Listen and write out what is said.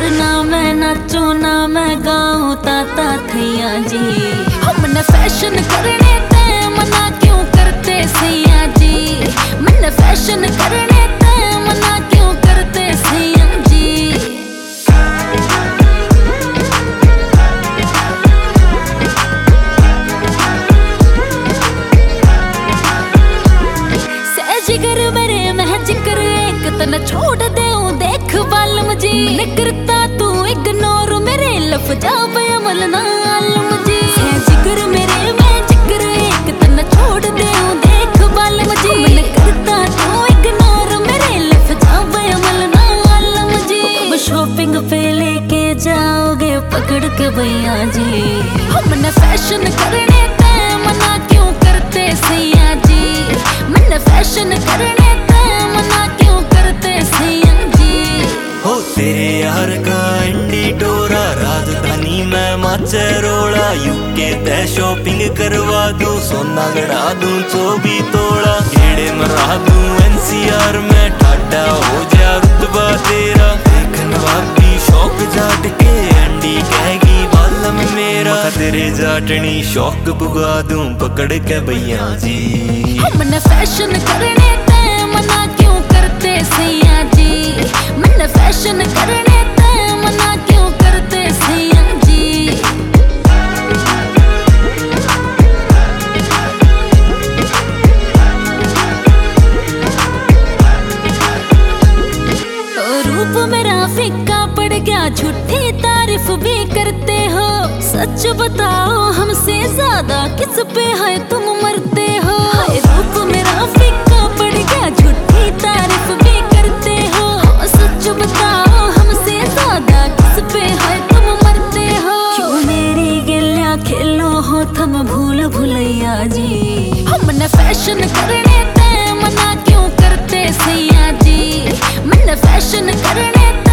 ना मैं नाचूं ना मैं गाऊं ताता थैया जी। हमने फैशन करने ते मना क्यों करते सैया जी। मैंने फैशन करने ते मना क्यों करते सैया जी। जिगर मेरे मैं जिक्र एक तन छोड़ देऊं देख बालम जी। मैंने करता तू इग्नोर मेरे लफ्जा पे अमल ना आलम जी। जिगर मेरे मैं जिक्र एक तन छोड़ देऊं देख बालम जी। मैंने करता तू इग्नोर मेरे लफ्जा पे अमल ना आलम जी। अब शॉपिंग पे लेके जाओगे पकड़ के भैया जी। हमने फैशन करने ते मना क्यों करते सैया जी। मैंने फैशन करने ते मना क्यों करते सैया जी। हो तेरे यार का इंडी डोरा राजधानी में माचेरोला। यूके ते शॉपिंग करवा दूं सोना गड़ा दूं 24 तोला। गेड़े मरा दूं NCR में ठाडा हो जा रुतबा तेरा। देखन वाली शौक जाट के अंडी कहेगी बालम मेरा। तेरे जाटनी शौक बुगा दूं पकड़ के भैया जी। हमने फैशन करने ते मना क्यों करते सैया जी। मैंने फैशन करने ते मना क्यों करते सैया जी। रूप मेरा फीका पड़ गया झूठी तारीफ भी करते हो। सच बताओ हमसे ज्यादा किस पे है तुम मरते हो। रूप मेरा फीका पड़ गया झूठी तारीफ भी करते हो। सच बताओ हमसे ज्यादा किस पे है तुम मरते हो। क्यों मेरी गिल्ला खेलो हो तुम भूल भुलैया जी। हमने फैशन करने ते मना क्यों करते सैया जी। मैंने फैशन करने